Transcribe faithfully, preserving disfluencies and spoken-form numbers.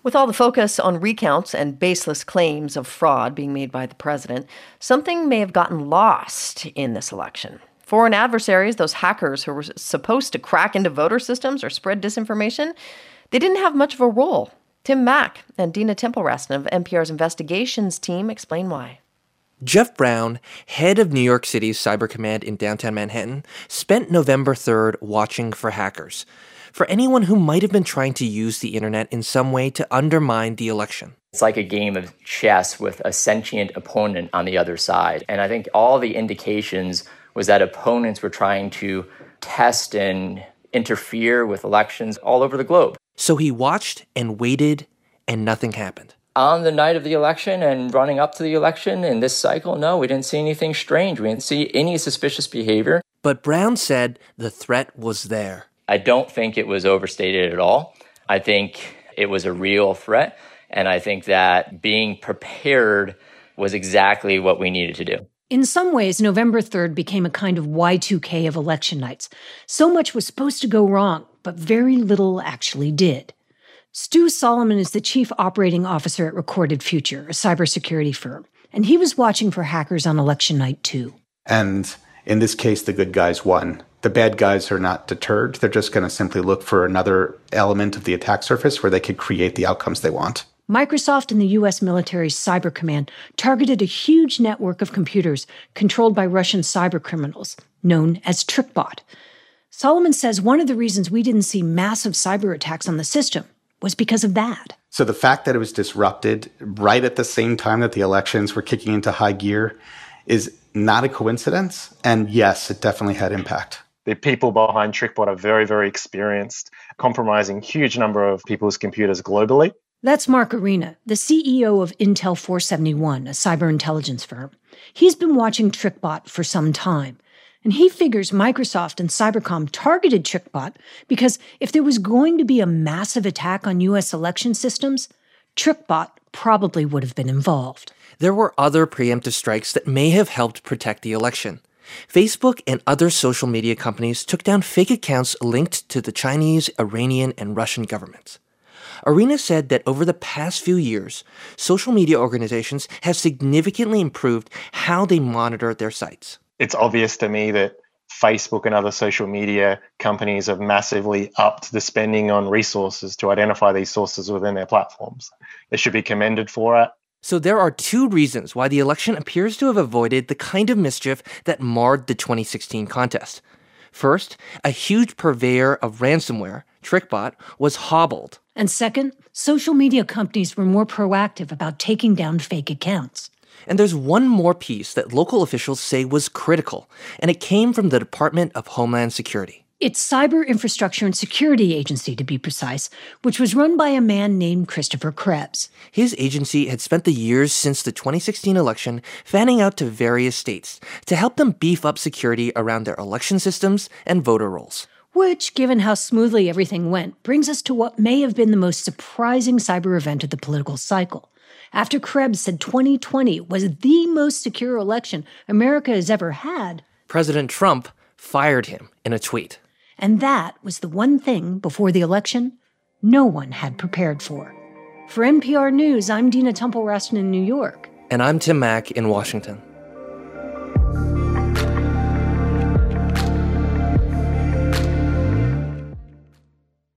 With all the focus on recounts and baseless claims of fraud being made by the president, something may have gotten lost in this election. Foreign adversaries, those hackers who were supposed to crack into voter systems or spread disinformation, they didn't have much of a role. Tim Mak and Dina Temple-Raston of N P R's investigations team explain why. Jeff Brown, head of New York City's Cyber Command in downtown Manhattan, spent November third watching for hackers, for anyone who might have been trying to use the internet in some way to undermine the election. It's like a game of chess with a sentient opponent on the other side. And I think all the indications was that opponents were trying to test and interfere with elections all over the globe. So he watched and waited, and nothing happened. On the night of the election and running up to the election in this cycle, no, we didn't see anything strange. We didn't see any suspicious behavior. But Brown said the threat was there. I don't think it was overstated at all. I think it was a real threat. And I think that being prepared was exactly what we needed to do. In some ways, November third became a kind of Y two K of election nights. So much was supposed to go wrong, but very little actually did. Stu Solomon is the chief operating officer at Recorded Future, a cybersecurity firm, and he was watching for hackers on election night too. And in this case, the good guys won. The bad guys are not deterred. They're just going to simply look for another element of the attack surface where they could create the outcomes they want. Microsoft and the U S military's Cyber Command targeted a huge network of computers controlled by Russian cyber criminals, known as TrickBot. Solomon says one of the reasons we didn't see massive cyber attacks on the system was because of that. So the fact that it was disrupted right at the same time that the elections were kicking into high gear is not a coincidence. And yes, it definitely had impact. The people behind TrickBot are very, very experienced, compromising huge number of people's computers globally. That's Mark Arena, the C E O of Intel four seventy-one, a cyber intelligence firm. He's been watching TrickBot for some time, and he figures Microsoft and Cybercom targeted TrickBot because if there was going to be a massive attack on U S election systems, TrickBot probably would have been involved. There were other preemptive strikes that may have helped protect the election. Facebook and other social media companies took down fake accounts linked to the Chinese, Iranian, and Russian governments. Arena said that over the past few years, social media organizations have significantly improved how they monitor their sites. It's obvious to me that Facebook and other social media companies have massively upped the spending on resources to identify these sources within their platforms. They should be commended for it. So there are two reasons why the election appears to have avoided the kind of mischief that marred the twenty sixteen contest. First, a huge purveyor of ransomware, TrickBot, was hobbled. And second, social media companies were more proactive about taking down fake accounts. And there's one more piece that local officials say was critical, and it came from the Department of Homeland Security. It's Cyber Infrastructure and Security Agency, to be precise, which was run by a man named Christopher Krebs. His agency had spent the years since the twenty sixteen election fanning out to various states to help them beef up security around their election systems and voter rolls. Which, given how smoothly everything went, brings us to what may have been the most surprising cyber event of the political cycle. After Krebs said twenty twenty was the most secure election America has ever had, President Trump fired him in a tweet. And that was the one thing before the election no one had prepared for. For N P R News, I'm Dina Temple-Raston in New York. And I'm Tim Mak in Washington.